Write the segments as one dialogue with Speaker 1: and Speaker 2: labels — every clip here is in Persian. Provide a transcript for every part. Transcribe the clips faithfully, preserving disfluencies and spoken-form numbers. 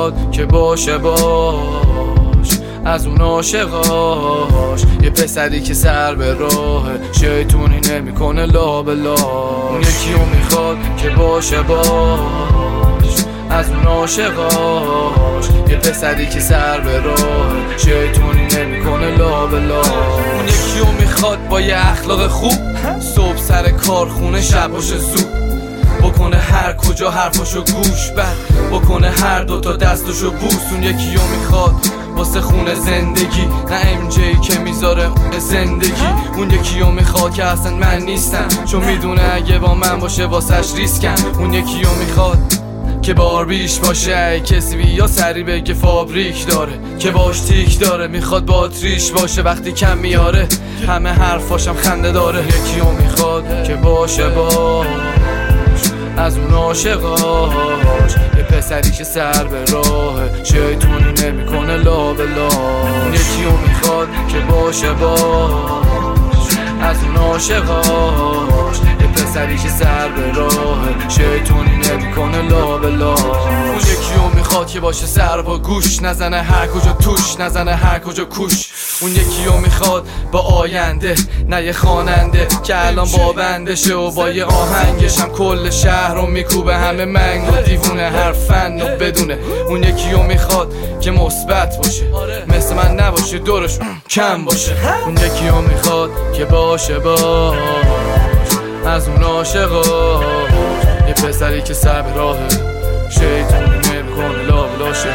Speaker 1: میخواد که باشه باش از اون عاشقاش، یه پسری که سر به راه شیطونی نمیکنه لا به لا. اون یکی رو میخواد که باشه باش از اون عاشقاش، یه پسری که سر به راه شیطونی نمیکنه لا به لا. اون یکی رو میخواد با یه اخلاق خوب، صبح سر کارخونه شب باشه زود، بکنه هر کجا حرفاشو گوش بد، بکنه هر دوتا دستاشو بوس. اون یکی رو میخواد واسه خونه زندگی، نه ام جی که میذاره زندگی. اون یکی رو میخواد که اصلا من نیستم، چون میدونه اگه با من باشه واسش ریسکم. اون یکی رو میخواد که باربیش باشه، کسی بیا سری بگه فابریک داره، که باش تیک داره، میخواد باتریش باشه وقتی کم میاره، همه حرفاشم خنده داره. یکی رو میخواد که باشه باش از اون عاشقاش، یه پسری که سر به راه شیطونی نمیکنه لا به لا. اون یکی رو میخواد که باشه باش از اون عاشقاش، یه پسری که سر به راه شیطونی نمیکنه لا به لا. اون یکی رو میخواد که باشه سر با گوش، نزنه هر کجا توش، نزنه هر کجا کوش. اون یکی رو میخواد با آینده، نه یه خواننده که الان با بندشه و با یه آهنگش هم کل شهر رو میکوبه، همه منگ و دیوونه هر فن و بدونه. اون یکی رو میخواد که مثبت باشه، مثل من نباشه دورش کم باشه. اون یکی رو میخواد که باشه باش از اون عاشقاش، یه پسری که سر به راه شیطونی نمیکنه لا بلاشه.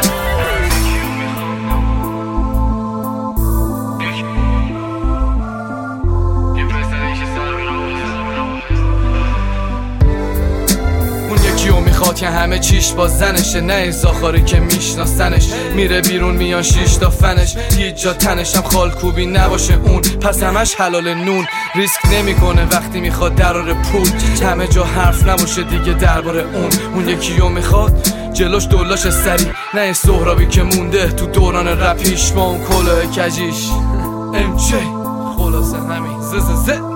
Speaker 1: میخواد که همه چیش با زنشه، نه زاخاری که میشناسنش، میره بیرون میان شیش تا فنش، هیچ جا تنشم خالکوبی نباشه اون، پس همش حلال نون. ریسک نمیکنه وقتی میخواد درار پول، همه جا حرف نباشه دیگه درباره اون. اون یکی رو میخواد جلوش دولاش سری، نه سهرابی که مونده تو دوران رپیش با اون کلاه کجیش. ام جی خلاصه همین ز ز ز